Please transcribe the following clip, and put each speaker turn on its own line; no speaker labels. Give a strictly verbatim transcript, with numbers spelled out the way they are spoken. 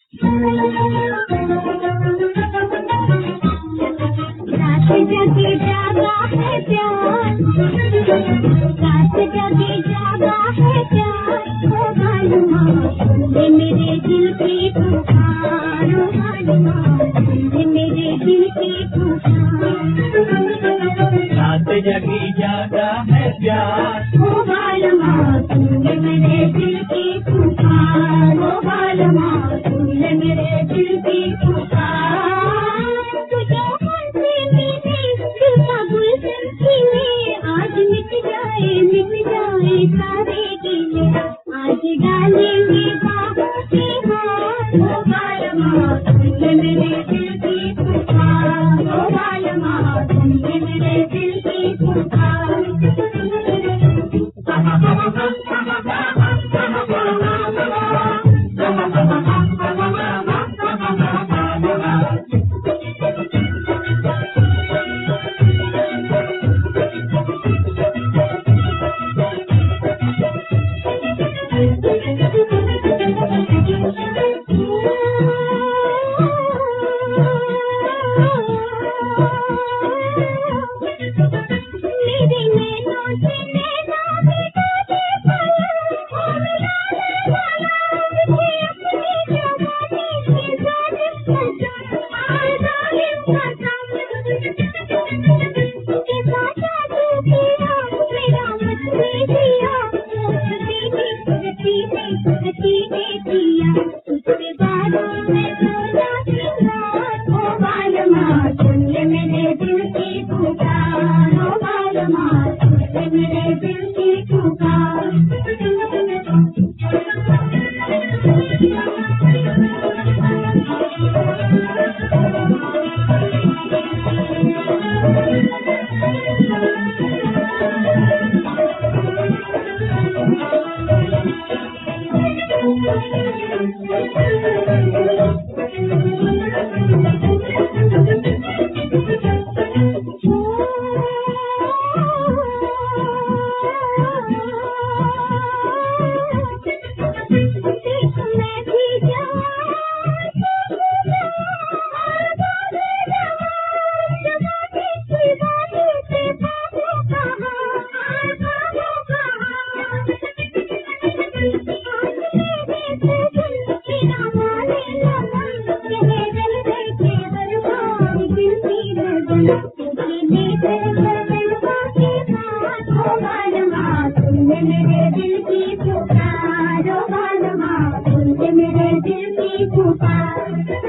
रात जगी जागा है प्यार, रात जगी जागा है प्यार, ओ मालूमा ये मेरे दिल की पुकार, ओ मालूमा ये मेरे दिल की पुकार।
रात जगी जागा है प्यार,
ओ मालूमा ये मेरे दिल की पुकार, ओ मालूमा ये मेरे दिल की पुकार। तुझे हंसी मीठी दिल का गुलशन खिले, आज मिट जाए मिट जाए सारे गिले, आज डालेंगे बाहों के हाथ, ओ मालूमा ये मेरे दिल की पुकार, ओ मालूमा ये मेरे दिल की पुकार। मेरे नैनों से नैना मिटा दे पाया, ओ मिलाने वाला मुझे अपनी जवानी से जालिम कसम, आए जालिम कसम। कैसा जादू किया मेरा मस्ती दिया, हंसी ने हंसी ने हंसी ने दिया, उसके बालों में सोना सिंगार, ओ मालूमा सुन ले मेरे दिल की पुकार, ओ मालूमा सुन ले मेरे दिल की पुकार। मैं भी जवान जवानी की बातों से बाबू कहाँ, बाबू कहाँ। बिना माने लगन कहे दिल देखे बर्बाद दिल की लगन, तुझे लेकर बदलवा के साथ, ओ मालूमा सुन ले मेरे दिल की पुकार, ओ मालूमा सुन ले मेरे दिल की पुकार।